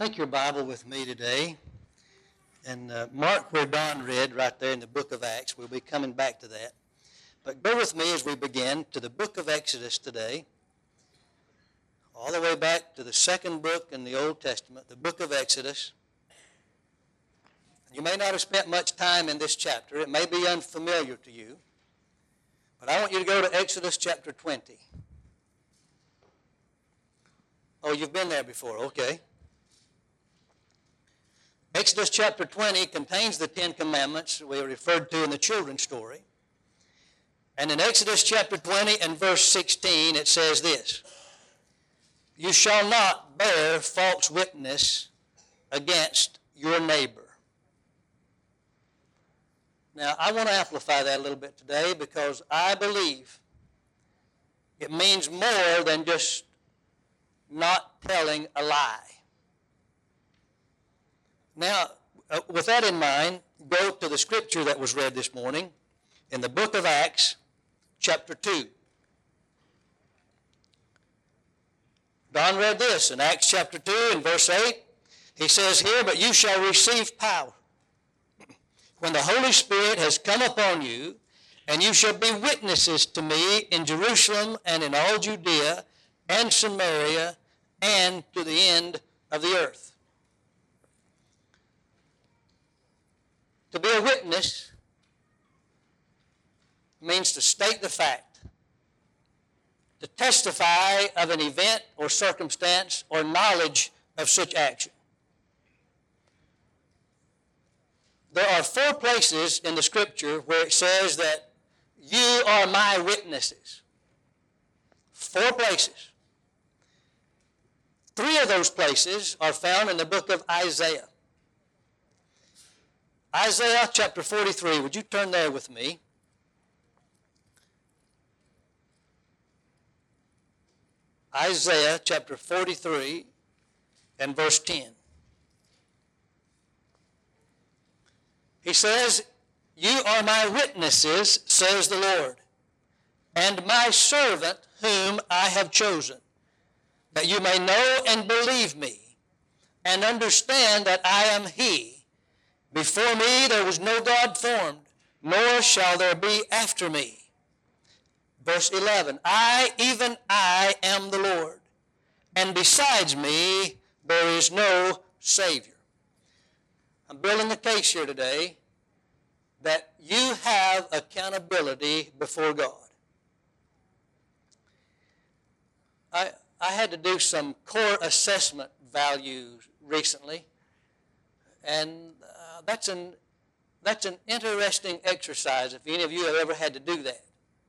Take your Bible with me today and mark where Don read right there in the book of Acts. We'll be coming back to that. But go with me as we begin to the book of Exodus today, all the way back to the second book in the Old Testament, the book of Exodus. You may not have spent much time in this chapter. It may be unfamiliar to you. But I want you to go to Exodus chapter 20. Oh, you've been there before. Okay. Exodus chapter 20 contains the Ten Commandments we referred to in the children's story. And in Exodus chapter 20 and verse 16, it says this: "You shall not bear false witness against your neighbor." Now, I want to amplify that a little bit today because I believe it means more than just not telling a lie. Now, with that in mind, go to the scripture that was read this morning in the book of Acts, chapter 2. Don read this in Acts chapter 2 and verse 8. He says here, "But you shall receive power when the Holy Spirit has come upon you, and you shall be witnesses to me in Jerusalem and in all Judea and Samaria and to the end of the earth." To be a witness means to state the fact, to testify of an event or circumstance or knowledge of such action. There are 4 places in the scripture where it says that you are my witnesses. 4 places. 3 of those places are found in the book of Isaiah. Isaiah chapter 43. Would you turn there with me? Isaiah chapter 43 and verse 10. He says, "You are my witnesses, says the Lord, and my servant whom I have chosen, that you may know and believe me, and understand that I am He. Before me there was no God formed, nor shall there be after me." Verse 11, "I, even I, am the Lord, and besides me there is no Savior." I'm building the case here today that you have accountability before God. I had to do some core assessment values recently, and that's an interesting exercise if any of you have ever had to do that.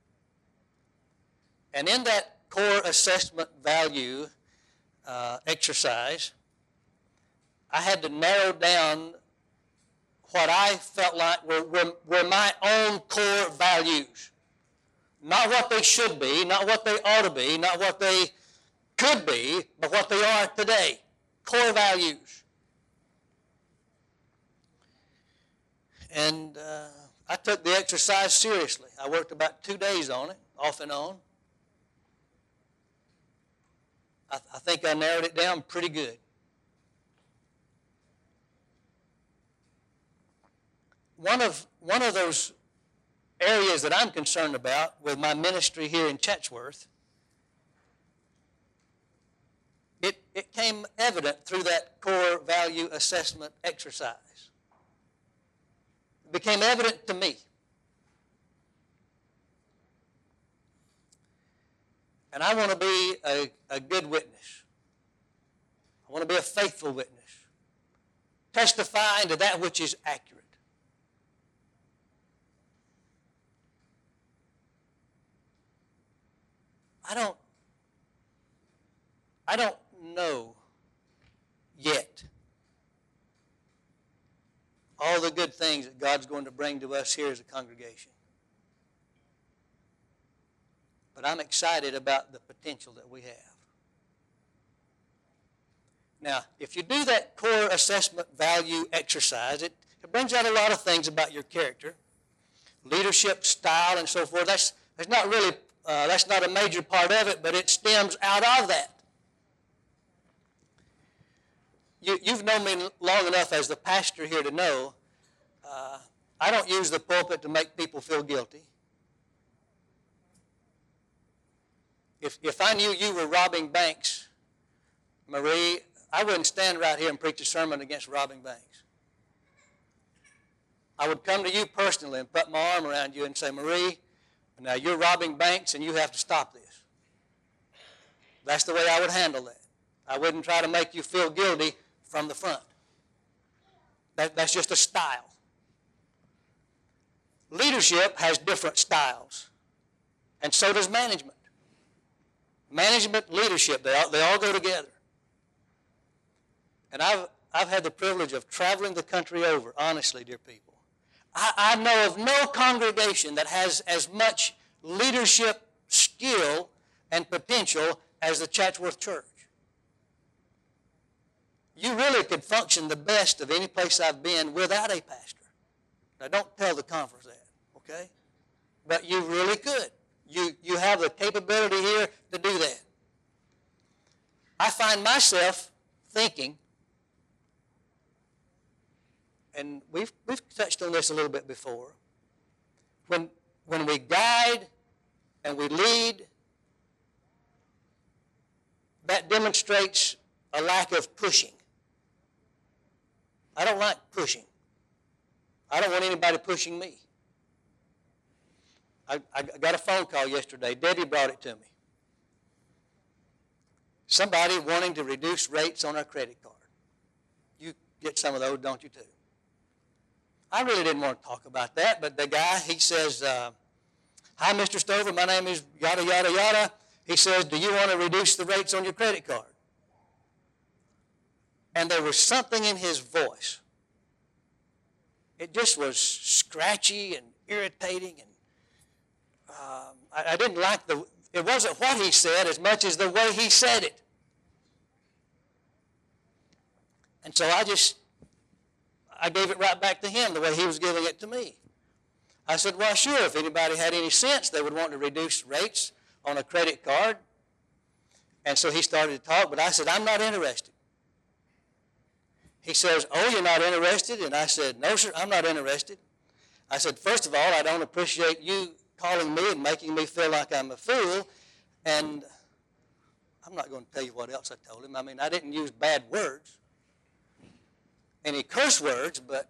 And in that core assessment value exercise, I had to narrow down what I felt like were my own core values. Not what they should be, not what they ought to be, not what they could be, but what they are today. Core values. And I took the exercise seriously. I worked about 2 days on it, off and on. I think I narrowed it down pretty good. One of those areas that I'm concerned about with my ministry here in Chatsworth, it came evident through that core value assessment exercise. It became evident to me. And I want to be a good witness. I want to be a faithful witness, testifying to that which is accurate. I don't know yet all the good things that God's going to bring to us here as a congregation. But I'm excited about the potential that we have. Now, if you do that core assessment value exercise, it brings out a lot of things about your character, leadership style, and so forth. That's not really that's not a major part of it, but it stems out of that. you've known me long enough as the pastor here to know I don't use the pulpit to make people feel guilty. If I knew you were robbing banks, Marie, I wouldn't stand right here and preach a sermon against robbing banks. I would come to you personally and put my arm around you and say, Marie, now you're robbing banks and you have to stop this. That's the way I would handle that. I wouldn't try to make you feel guilty from the front. That's just a style. Leadership has different styles, and so does management. Management, leadership, they all go together. And I've had the privilege of traveling the country over, honestly, dear people. I know of no congregation that has as much leadership skill and potential as the Chatsworth Church. You really could function the best of any place I've been without a pastor. Now, don't tell the conference that, okay? But you really could. You have the capability here to do that. I find myself thinking, and we've touched on this a little bit before, when we guide and we lead, that demonstrates a lack of pushing. I don't like pushing. I don't want anybody pushing me. I got a phone call yesterday. Debbie brought it to me. Somebody wanting to reduce rates on our credit card. You get some of those, don't you, too? I really didn't want to talk about that, but the guy, he says, hi, Mr. Stover, my name is yada, yada, yada. He says, do you want to reduce the rates on your credit card? And there was something in his voice. It just was scratchy and irritating, and I didn't like it wasn't what he said as much as the way he said it. And so I gave it right back to him the way he was giving it to me. I said, well, sure, if anybody had any sense, they would want to reduce rates on a credit card. And so he started to talk, but I said, I'm not interested. He says, oh, you're not interested? And I said, no, sir, I'm not interested. I said, first of all, I don't appreciate you calling me and making me feel like I'm a fool. And I'm not going to tell you what else I told him. I mean, I didn't use bad words, any curse words, but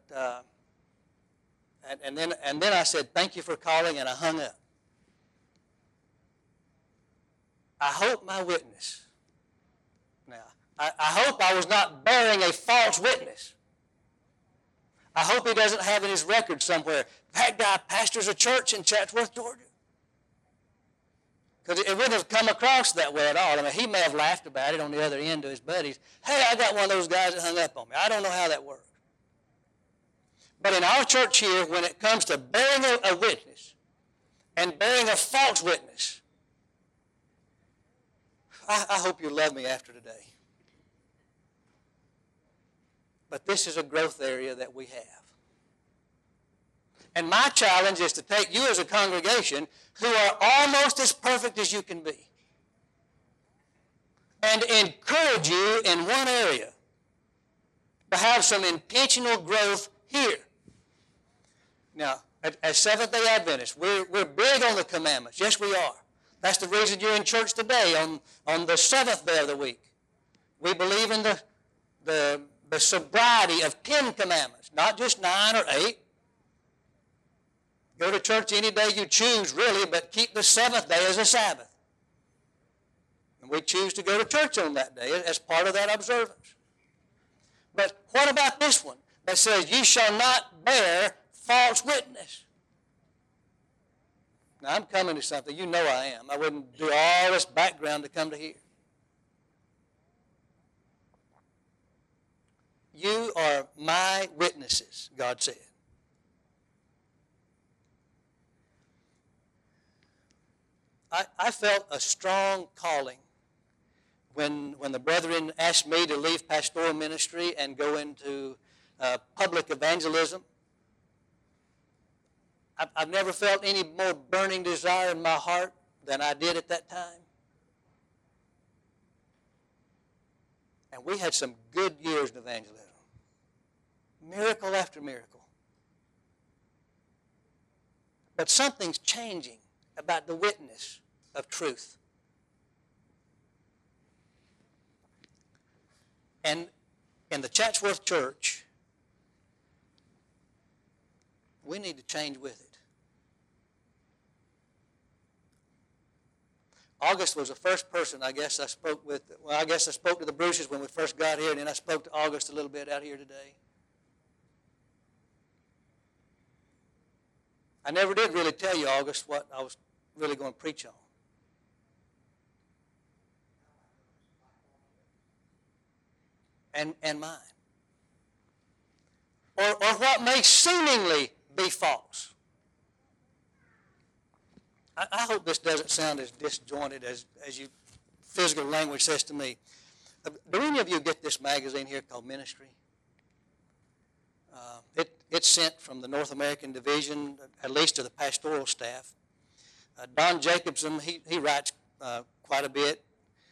and then I said, thank you for calling, and I hung up. I hope my witness. Now, I hope I was not bearing a false witness. I hope he doesn't have in his record somewhere, that guy pastors a church in Chatsworth, Georgia. Because it wouldn't have come across that way at all. I mean, he may have laughed about it on the other end to his buddies. Hey, I got one of those guys that hung up on me. I don't know how that works. But in our church here, when it comes to bearing a witness and bearing a false witness, I hope you love me after today. But this is a growth area that we have. And my challenge is to take you as a congregation who are almost as perfect as you can be and encourage you in one area to have some intentional growth here. Now, as Seventh-day Adventists, we're big on the commandments. Yes, we are. That's the reason you're in church today on the seventh day of the week. We believe in the sobriety of 10 commandments, not just 9 or 8. Go to church any day you choose, really, but keep the seventh day as a Sabbath. And we choose to go to church on that day as part of that observance. But what about this one that says, you shall not bear false witness? Now, I'm coming to something. You know I am. I wouldn't do all this background to come to here. You are my witnesses, God said. I felt a strong calling when the brethren asked me to leave pastoral ministry and go into public evangelism. I've never felt any more burning desire in my heart than I did at that time. And we had some good years in evangelism. Miracle after miracle. But something's changing about the witness of truth. And in the Chatsworth Church, we need to change with it. August was the first person I spoke with. Well, I guess I spoke to the Bruces when we first got here, and then I spoke to August a little bit out here today. I never did really tell you, August, what I was really going to preach on. And mine. Or what may seemingly be false. I hope this doesn't sound as disjointed as you physical language says to me. Do any of you get this magazine here called Ministry? It's sent from the North American Division, at least to the pastoral staff. Don Jacobson, he writes quite a bit.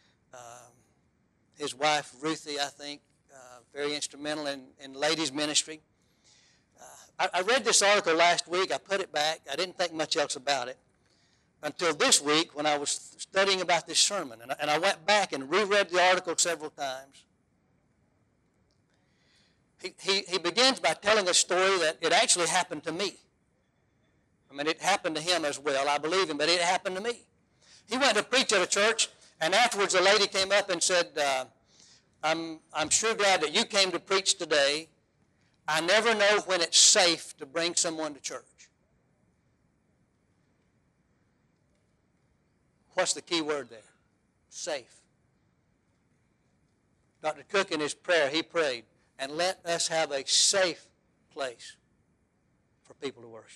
His wife, Ruthie, I think, very instrumental in ladies' ministry. I read this article last week. I put it back. I didn't think much else about it until this week when I was studying about this sermon. And I went back and reread the article several times. He begins by telling a story that it actually happened to me. I mean, it happened to him as well. I believe him, but it happened to me. He went to preach at a church, and afterwards a lady came up and said, I'm sure glad that you came to preach today. I never know when it's safe to bring someone to church. What's the key word there? Safe. Dr. Cook in his prayer, he prayed, and let us have a safe place for people to worship.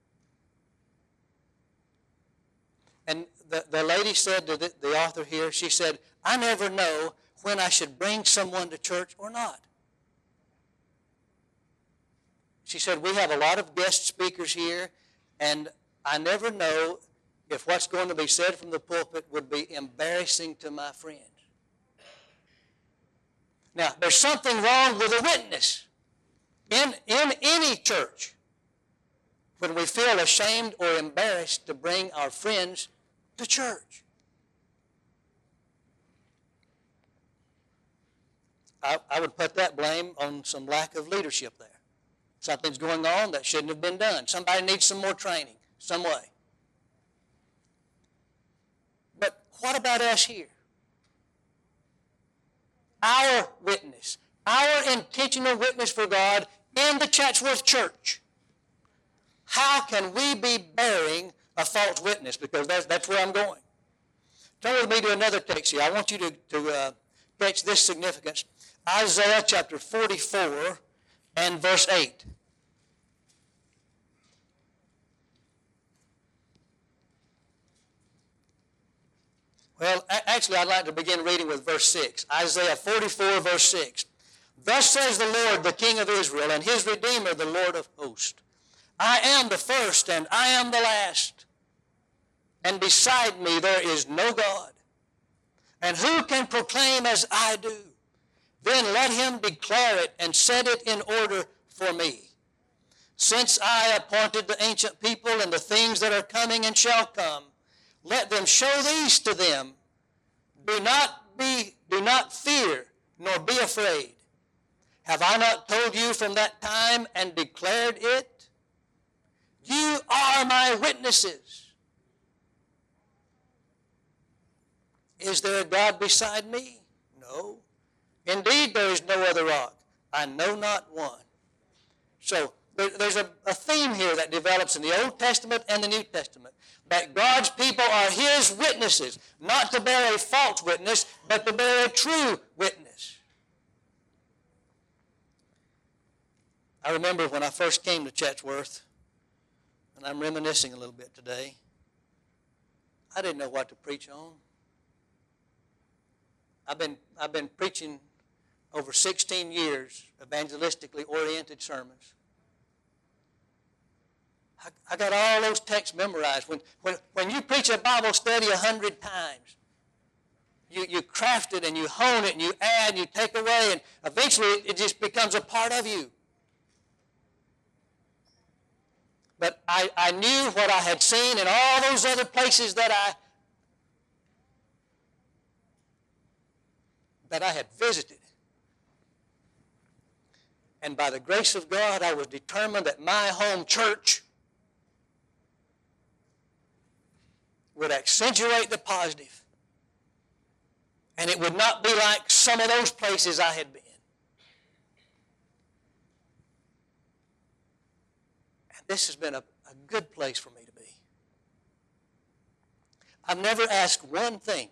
And the lady said to the author here, she said, I never know when I should bring someone to church or not. She said, we have a lot of guest speakers here, and I never know if what's going to be said from the pulpit would be embarrassing to my friends. Now, there's something wrong with a witness in any church when we feel ashamed or embarrassed to bring our friends to church. I would put that blame on some lack of leadership there. Something's going on that shouldn't have been done. Somebody needs some more training, some way. But what about us here? Our witness, our intentional witness for God in the Chatsworth Church. How can we be bearing a false witness? Because that's where I'm going. Turn with me to another text here. I want you to catch this significance. Isaiah chapter 44 and verse 8. Well, actually, I'd like to begin reading with verse 6. Isaiah 44, verse 6. Thus says the Lord, the King of Israel, and his Redeemer, the Lord of hosts. I am the first, and I am the last. And beside me there is no God. And who can proclaim as I do? Then let him declare it and set it in order for me. Since I appointed the ancient people and the things that are coming and shall come, let them show these to them. Do not fear, nor be afraid. Have I not told you from that time and declared it? You are my witnesses. Is there a God beside me? No. Indeed, there is no other rock. I know not one. So there's a theme here that develops in the Old Testament and the New Testament, that God's people are his witnesses, not to bear a false witness, but to bear a true witness. I remember when I first came to Chatsworth, and I'm reminiscing a little bit today, I didn't know what to preach on. I've been preaching over 16 years, evangelistically oriented sermons. I got all those texts memorized. When you preach a Bible study 100 times, you craft it and you hone it and you add and you take away, and eventually it just becomes a part of you. But I knew what I had seen in all those other places that I had visited. And by the grace of God, I was determined that my home church would accentuate the positive. And it would not be like some of those places I had been. And this has been a good place for me to be. I've never asked one thing.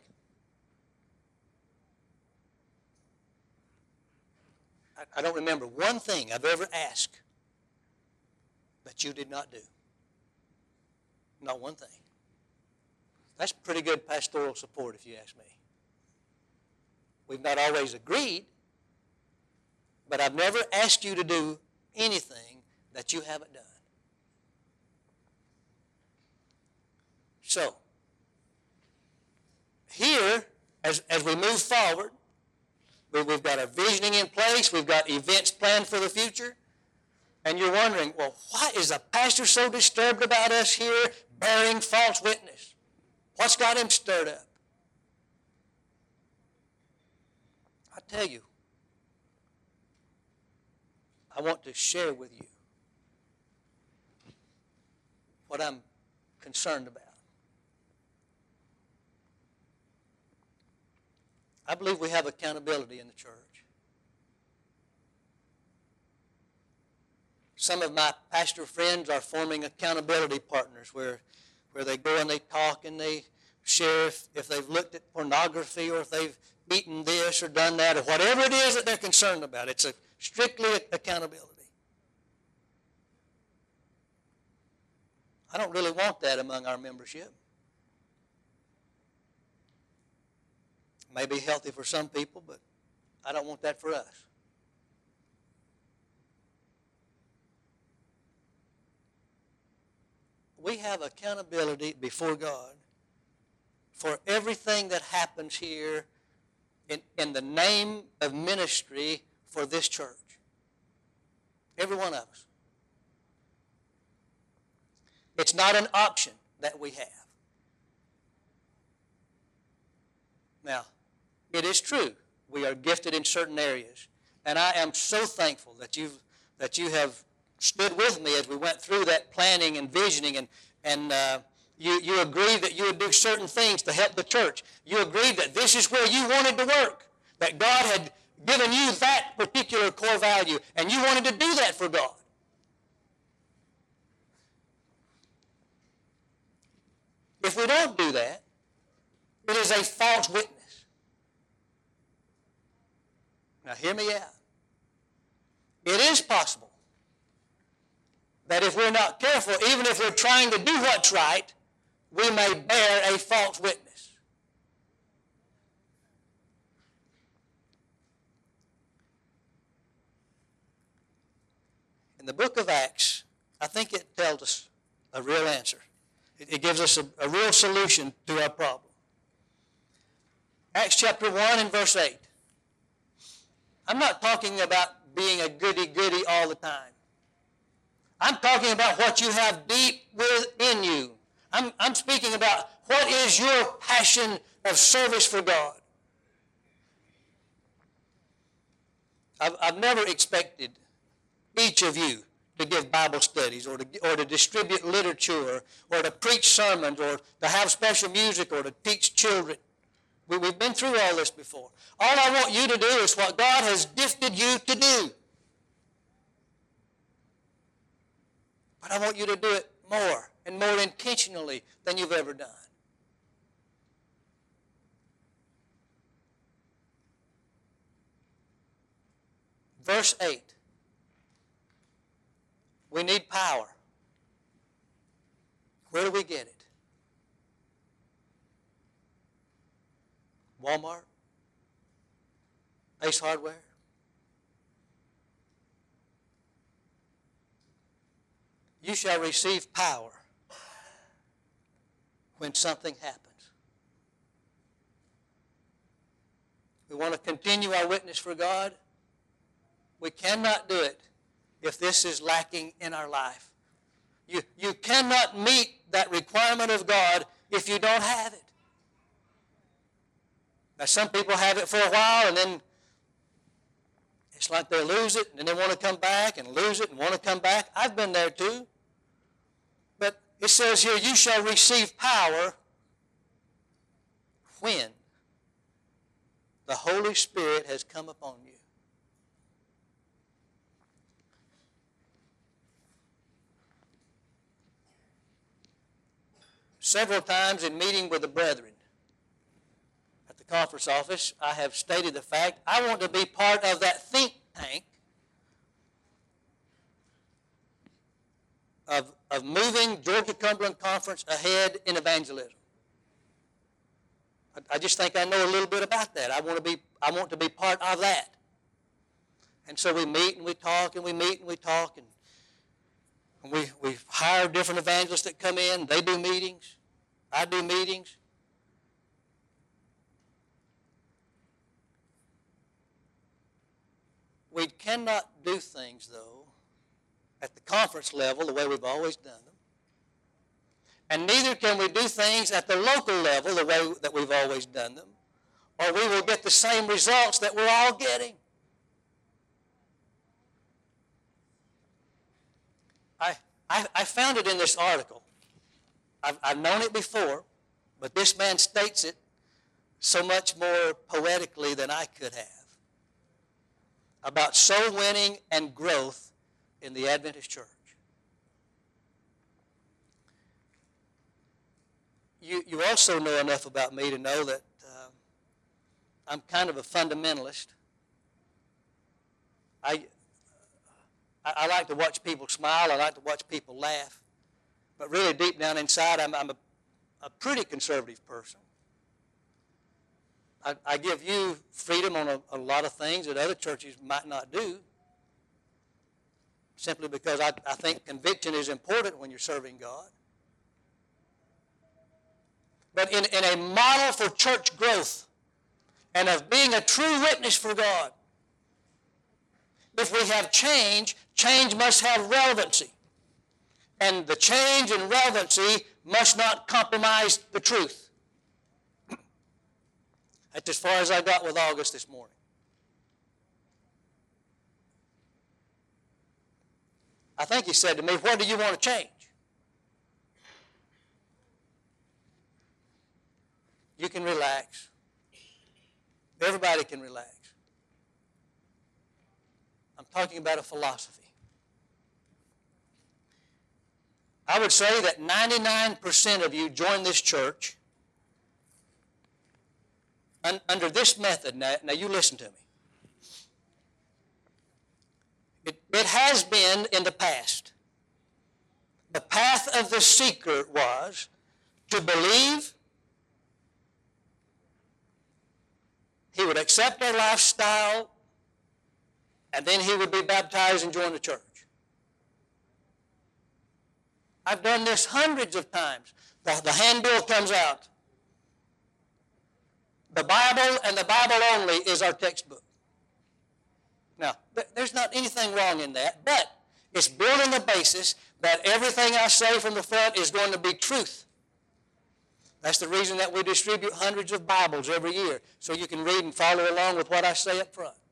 I don't remember one thing I've ever asked that you did not do. Not one thing. That's pretty good pastoral support, if you ask me. We've not always agreed, but I've never asked you to do anything that you haven't done. So, here, as we move forward, we've got a visioning in place. We've got events planned for the future. And you're wondering, well, why is the pastor so disturbed about us here bearing false witness? What's got him stirred up? I tell you, I want to share with you what I'm concerned about. I believe we have accountability in the church. Some of my pastor friends are forming accountability partners where they go and they talk and they share if they've looked at pornography or if they've eaten this or done that or whatever it is that they're concerned about. It's strictly accountability. I don't really want that among our membership. May be healthy for some people, but I don't want that for us. We have accountability before God for everything that happens here in the name of ministry for this church. Every one of us. It's not an option that we have. Now, it is true. We are gifted in certain areas. And I am so thankful that you have stood with me as we went through that planning and visioning, and you agreed that you would do certain things to help the church. You agreed that this is where you wanted to work, that God had given you that particular core value, and you wanted to do that for God. If we don't do that, it is a false witness. Now hear me out. It is possible that if we're not careful, even if we're trying to do what's right, we may bear a false witness. In the book of Acts, I think it tells us a real answer. It gives us a real solution to our problem. Acts chapter 1 and verse 8. I'm not talking about being a goody-goody all the time. I'm talking about what you have deep within you. I'm speaking about what is your passion of service for God. I've never expected each of you to give Bible studies or to distribute literature or to preach sermons or to have special music or to teach children. We've been through all this before. All I want you to do is what God has gifted you to do. But I want you to do it more and more intentionally than you've ever done. Verse 8. We need power. Where do we get it? Walmart? Ace Hardware? You shall receive power when something happens. We want to continue our witness for God. We cannot do it if this is lacking in our life. You cannot meet that requirement of God if you don't have it. Now, some people have it for a while, and then it's like they lose it, and then they want to come back and lose it and want to come back. I've been there too. But it says here, you shall receive power when the Holy Spirit has come upon you. Several times in meeting with the brethren at the conference office, I have stated the fact I want to be part of that think tank of moving Georgia Cumberland Conference ahead in evangelism. I just think I know a little bit about that. I want to be part of that. And so we meet and we talk and we meet and we talk and we hire different evangelists that come in. They do meetings. I do meetings. We cannot do things, though, at the conference level the way we've always done them. And neither can we do things at the local level the way that we've always done them, or we will get the same results that we're all getting. I found it in this article. I've known it before, but this man states it so much more poetically than I could have about soul winning and growth in the Adventist church. You also know enough about me to know that I'm kind of a fundamentalist. I like to watch people smile. I like to watch people laugh. But really deep down inside, I'm a pretty conservative person. I give you freedom on a lot of things that other churches might not do, simply because I think conviction is important when you're serving God. But in a model for church growth and of being a true witness for God, if we have change, change must have relevancy. And the change and relevancy must not compromise the truth. That's as far as I got with August this morning. I think he said to me, what do you want to change? You can relax. Everybody can relax. I'm talking about a philosophy. I would say that 99% of you join this church under this method. Now you listen to me. It has been in the past. The path of the seeker was to believe. He would accept their lifestyle, and then he would be baptized and join the church. I've done this hundreds of times. The handbill comes out. The Bible and the Bible only is our textbook. Now, there's not anything wrong in that, but it's built on the basis that everything I say from the front is going to be truth. That's the reason that we distribute hundreds of Bibles every year, so you can read and follow along with what I say up front.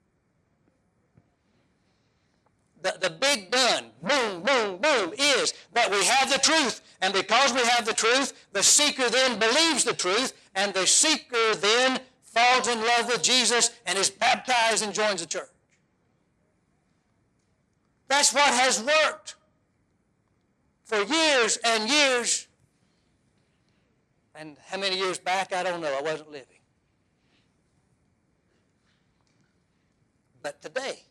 The big done, boom, boom, boom, is that we have the truth. And because we have the truth, the seeker then believes the truth, and the seeker then falls in love with Jesus and is baptized and joins the church. That's what has worked for years and years. And how many years back, I don't know. I wasn't living. But today,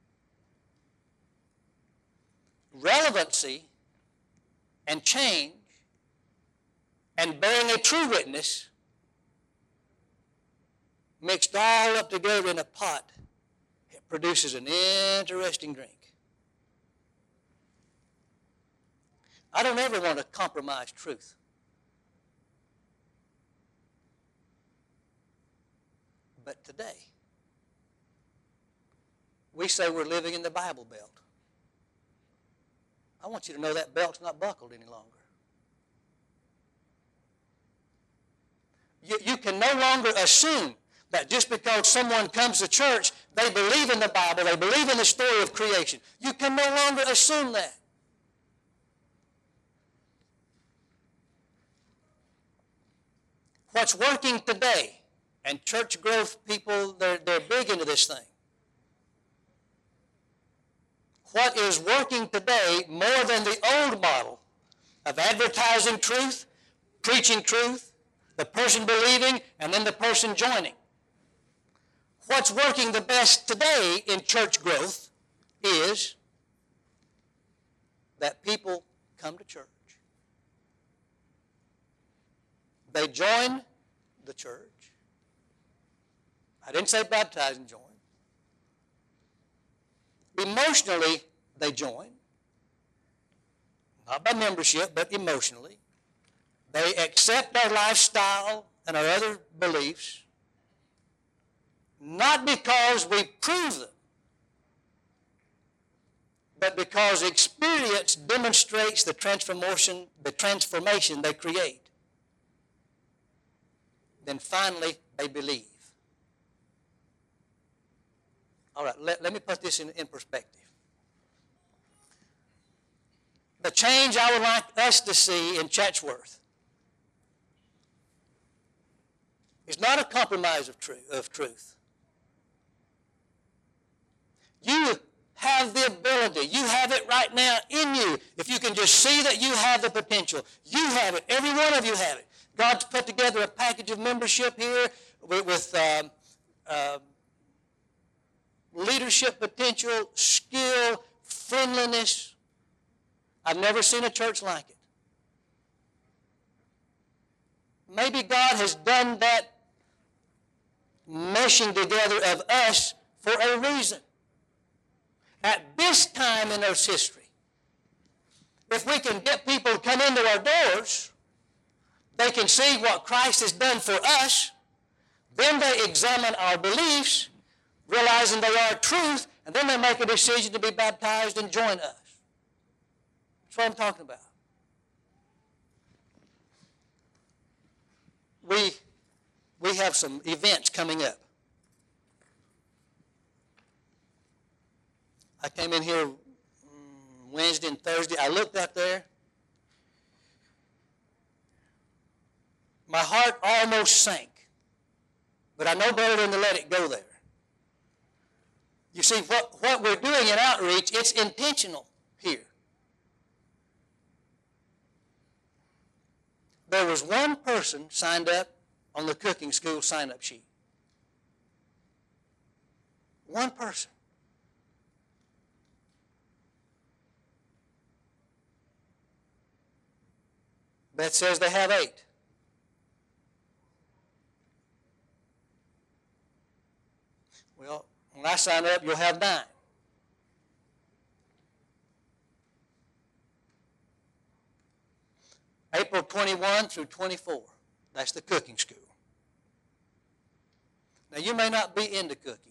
relevancy and change and bearing a true witness mixed all up together in a pot, it produces an interesting drink. I don't ever want to compromise truth. But today, we say we're living in the Bible Belt. I want you to know that belt's not buckled any longer. You can no longer assume that just because someone comes to church, they believe in the Bible, they believe in the story of creation. You can no longer assume that. What's working today, and church growth people, they're big into this thing. What is working today more than the old model of advertising truth, preaching truth, the person believing, and then the person joining. What's working the best today in church growth is that people come to church. They join the church. I didn't say baptize and join. Emotionally, they join. Not by membership, but emotionally. They accept our lifestyle and our other beliefs, not because we prove them, but because experience demonstrates the transformation they create. Then finally, they believe. All right, let me put this in perspective. The change I would like us to see in Chatsworth is not a compromise of truth. You have the ability. You have it right now in you. If you can just see that you have the potential. You have it. Every one of you have it. God's put together a package of membership here with leadership potential, skill, friendliness. I've never seen a church like it. Maybe God has done that meshing together of us for a reason. At this time in Earth's history, if we can get people to come into our doors, they can see what Christ has done for us, then they examine our beliefs, realizing they are truth, and then they make a decision to be baptized and join us. That's what I'm talking about. We have some events coming up. I came in here Wednesday and Thursday. I looked out there. My heart almost sank. But I know better than to let it go there. You see, what we're doing in outreach, it's intentional here. There was one person signed up on the cooking school sign-up sheet. One person. That says they have 8. Well, when I sign up, you'll have 9. April 21 through 24. That's the cooking school. Now, you may not be into cooking.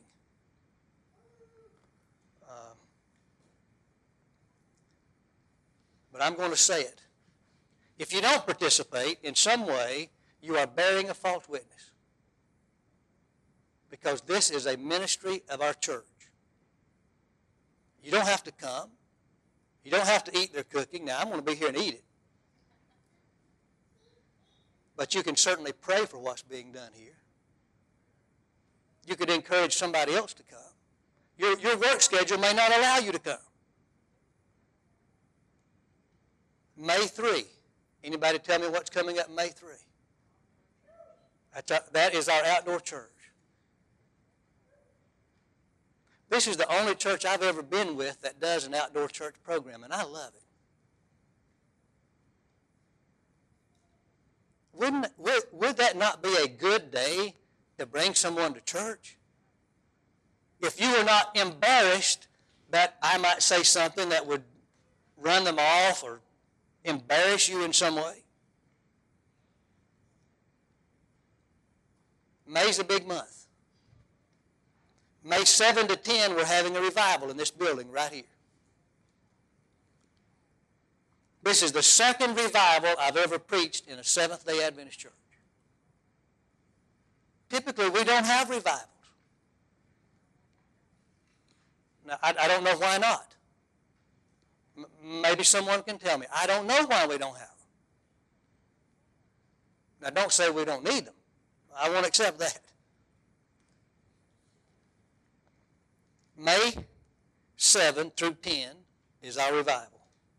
But I'm going to say it. If you don't participate in some way, you are bearing a false witness. Because this is a ministry of our church. You don't have to come. You don't have to eat their cooking. Now, I'm going to be here and eat it. But you can certainly pray for what's being done here. You could encourage somebody else to come. Your work schedule may not allow you to come. May 3. Anybody tell me what's coming up May 3? That is our outdoor church. This is the only church I've ever been with that does an outdoor church program, and I love it. Would that not be a good day to bring someone to church? If you were not embarrassed that I might say something that would run them off or embarrass you in some way. May's a big month. May 7 to 10, we're having a revival in this building right here. This is the second revival I've ever preached in a Seventh-day Adventist church. Typically, we don't have revivals. Now, I don't know why not. Maybe someone can tell me. I don't know why we don't have them. Now, don't say we don't need them. I won't accept that. May 7 through 10 is our revival.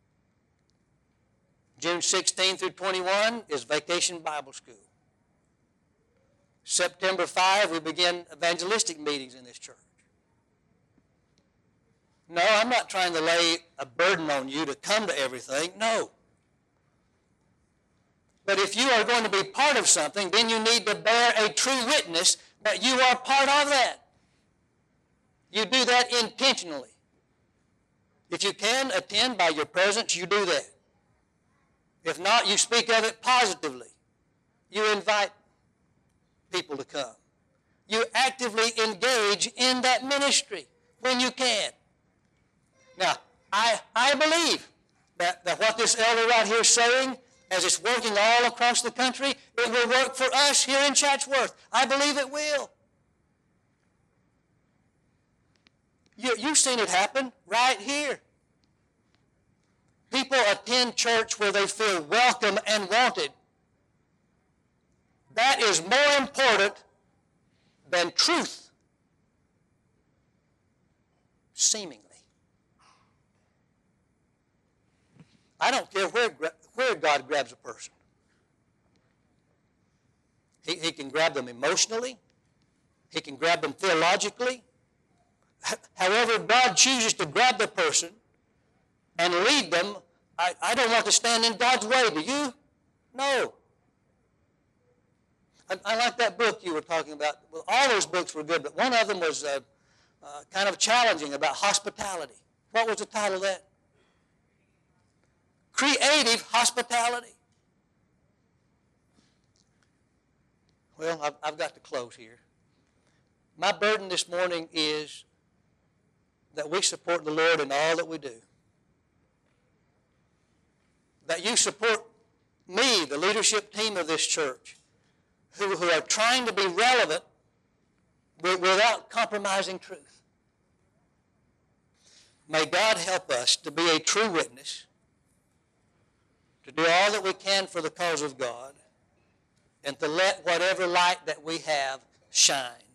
June 16 through 21 is Vacation Bible School. September 5, we begin evangelistic meetings in this church. No, I'm not trying to lay a burden on you to come to everything. No. But if you are going to be part of something, then you need to bear a true witness that you are part of that. You do that intentionally. If you can attend by your presence, you do that. If not, you speak of it positively. You invite people to come. You actively engage in that ministry when you can. Now, I believe that what this elder right here is saying, as it's working all across the country, it will work for us here in Chatsworth. I believe it will. You've seen it happen right here. People attend church where they feel welcome and wanted. That is more important than truth, seemingly. I don't care where God grabs a person. He can grab them emotionally. He can grab them theologically. However God chooses to grab the person and lead them, I don't want to stand in God's way. Do you? No. I like that book you were talking about. Well, all those books were good, but one of them was kind of challenging about hospitality. What was the title of that? Creative Hospitality. Well, I've got to close here. My burden this morning is that we support the Lord in all that we do. That you support me, the leadership team of this church, who are trying to be relevant without compromising truth. May God help us to be a true witness, to do all that we can for the cause of God, and to let whatever light that we have shine.